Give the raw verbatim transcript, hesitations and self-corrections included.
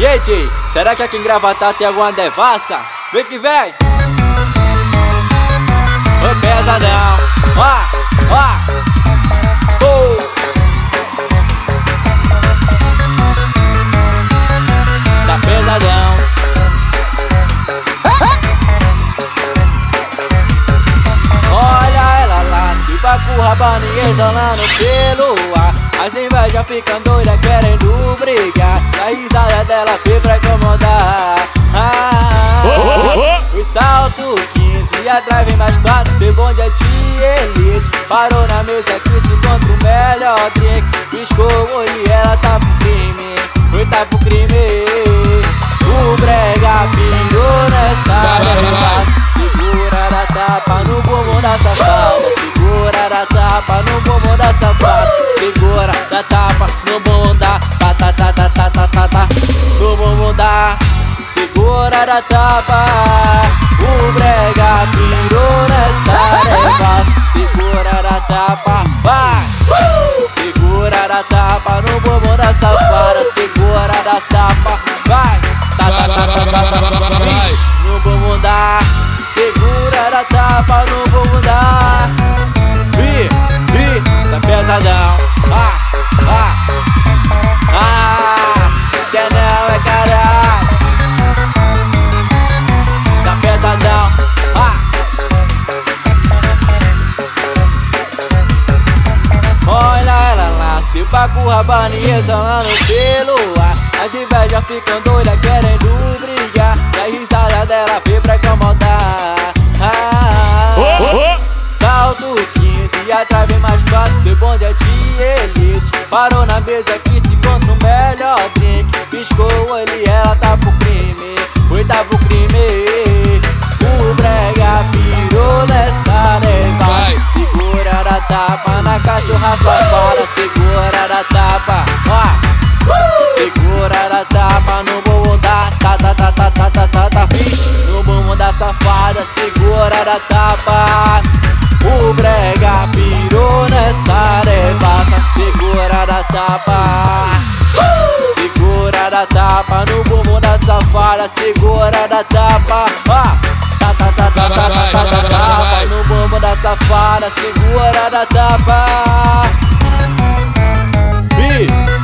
E aí, tio, será que aqui em Gravatá tem alguma devassa? Vem que vem! Foi pesadão, ó, ó, oh. Tá pesadão. Olha ela lá, se papo rabando e exalando pelo ar. As invejas ficam doidas querendo brigar. A risada dela foi pra incomodar. Ah, o salto quinze, atrás vem mais quatro. Ser bonde é de elite. Parou na mesa que se encontra o melhor drink. Piscou e ela tá pro crime. Foi tá pro crime. O brega pirou nessa derrota. Segura da tapa no bumbum da safada. Segura da tapa no bumbum da safada. Segura da tapa no bumbum da ta ta ta ta ta ta ta ta. No bumbum da. Segura da tapa. O brega pirou nessa derrota. Segura da tapa, vai. Segura da tapa no bumbum da safada. Segura da tapa, vai. Ta ta ta ta ta ta ta. No bumbum da. Segura da tapa no bumbum da. Ih, ih, tá pesadão. Ah, ah, ah, quer não é caralho. Tá pesadão. Ah. Olha ela lá, se o paco rabando e exalando pelo ar. As invejas ficam doidas querendo brigar. E a risada dela veio pra incomodar. Ah, oh, oh. Salto quinze, atrás vem mais quatro. Seu bonde é de elite. Parou na mesa que se encontra o melhor drink. Piscou ele, ela tá pro crime. Foi tá pro crime. O brega pirou nessa nevada. Segura da tapa na cachorra safada. Segura da tapa, ó. Segura da tapa no bumbum da ta ta ta ta ta ta ta ta. No bumbum da safada. Segura da tapa. O brega pirou nessa devassa. Segura da tapa. Segura da tapa no bumbum da safada. Segura da tapa, ó. Ta ta ta ta ta ta ta ta ta. No bumbum da safada. Segura da tapa. Ih.